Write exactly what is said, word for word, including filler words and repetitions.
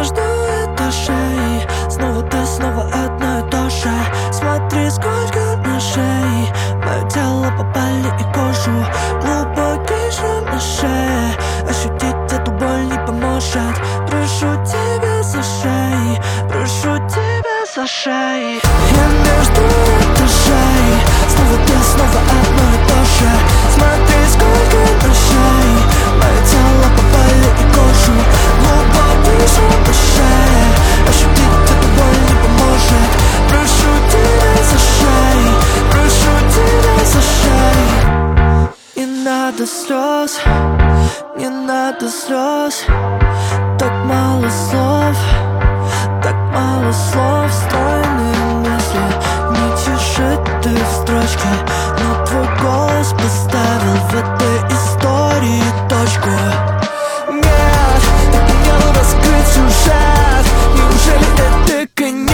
между этажей. Снова ты, снова одно и то же. Смотри, сколько ножей. Мое тело попали и кожу. Глубокий шрам на шее. Ощутить эту боль не поможет. Прошу тебя за шеи, прошу тебя за шеи. Я между этажей. Снова ты, снова одно и то же. Смотри, сколько ножей. Мое тело попали и кожу. Глубокий шрам на шее. Ощутить эту боль не поможет. Прошу тебя за шеи, прошу тебя за шеи. Не надо слез, не надо слез. Так мало слов, так мало слов. Стройные мысли, не тишит их строчки. Но твой голос поставил в этой истории точку. Нет, так не раскрыть сюжет. Неужели это конец?